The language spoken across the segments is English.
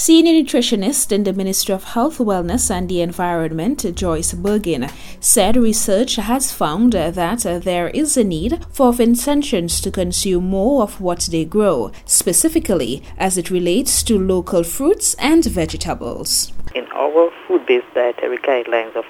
Senior nutritionist in the Ministry of Health, Wellness and the Environment, Joyce Bergin, said research has found that there is a need for Vincentians to consume more of what they grow, specifically as it relates to local fruits and vegetables. In our food-based dietary guidelines of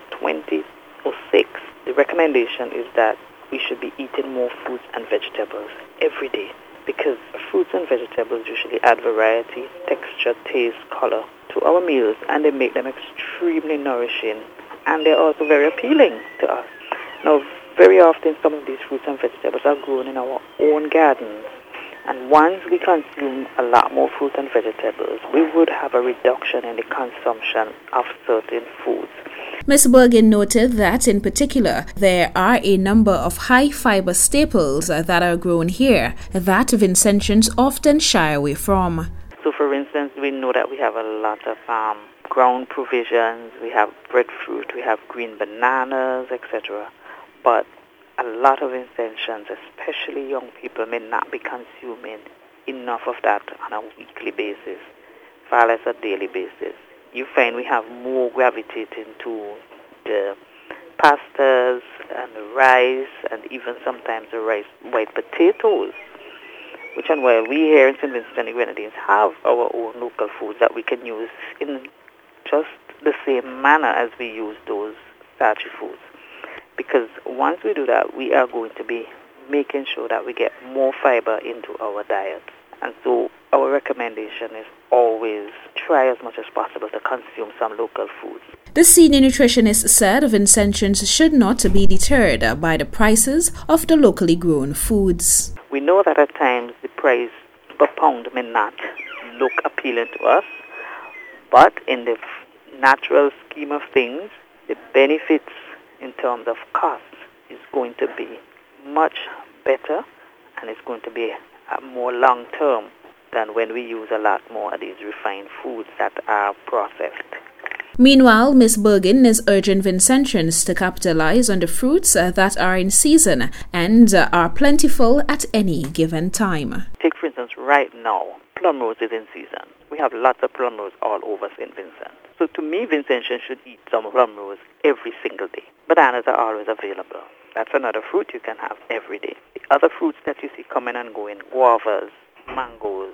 2006, the recommendation is that we should be eating more fruits and vegetables every day, because fruits and vegetables usually add variety, texture, taste, color to our meals, and they make them extremely nourishing, and they're also very appealing to us. Now, very often some of these fruits and vegetables are grown in our own gardens, and once we consume a lot more fruits and vegetables, we would have a reduction in the consumption of certain foods. Ms. Bergin noted that, in particular, there are a number of high-fiber staples that are grown here that Vincentians often shy away from. So, for instance, we know that we have a lot of ground provisions, we have breadfruit, we have green bananas, etc. But a lot of Vincentians, especially young people, may not be consuming enough of that on a weekly basis, far less a daily basis. You find we have more gravitating to the pastas and the rice and even sometimes the white potatoes, which and while we here in St. Vincent and the Grenadines have our own local foods that we can use in just the same manner as we use those starchy foods. Because once we do that, we are going to be making sure that we get more fiber into our diet. And so our recommendation is always try as much as possible to consume some local foods. The senior nutritionist said Vincentians should not be deterred by the prices of the locally grown foods. We know that at times the price per pound may not look appealing to us, but in the natural scheme of things, the benefits in terms of cost is going to be much better, and it's going to be more long-term than when we use a lot more of these refined foods that are processed. Meanwhile, Ms. Bergin is urging Vincentians to capitalize on the fruits that are in season and are plentiful at any given time. Take, for instance, right now, plum rose is in season. We have lots of plum rose all over St. Vincent. So to me, Vincentians should eat some plum rose every single day. Bananas are always available. That's another fruit you can have every day. The other fruits that you see coming and going, guavas, mangoes,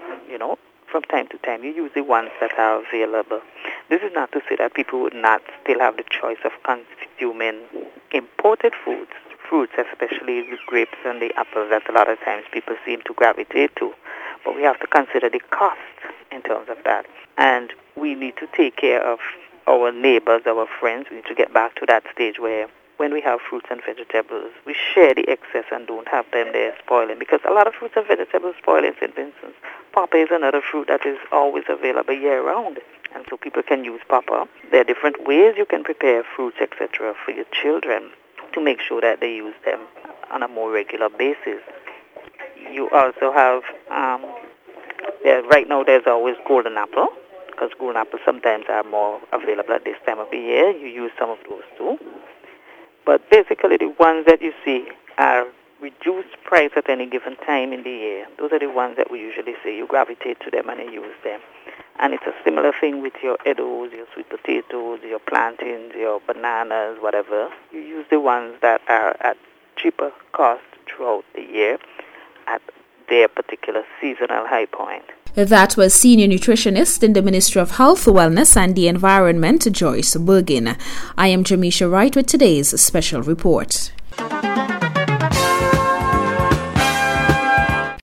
from time to time, you use the ones that are available. This is not to say that people would not still have the choice of consuming imported fruits, especially the grapes and the apples that a lot of times people seem to gravitate to. But we have to consider the cost in terms of that. And we need to take care of our neighbors, our friends. We need to get back to that stage where when we have fruits and vegetables, we share the excess and don't have them there spoiling. Because a lot of fruits and vegetables spoil in St. Vincent. Papa is another fruit that is always available year-round. And so people can use papa. There are different ways you can prepare fruits, etc. for your children to make sure that they use them on a more regular basis. You also have, right now there's always golden apple, because golden apples sometimes are more available at this time of the year. You use some of those too. But basically the ones that you see are reduced price at any given time in the year. Those are the ones that we usually say you gravitate to them and you use them. And it's a similar thing with your eddos, your sweet potatoes, your plantains, your bananas, whatever. You use the ones that are at cheaper cost throughout the year at their particular seasonal high point. That was senior nutritionist in the Ministry of Health, Wellness and the Environment, Joyce Bergin. I am Jamisha Wright with today's special report.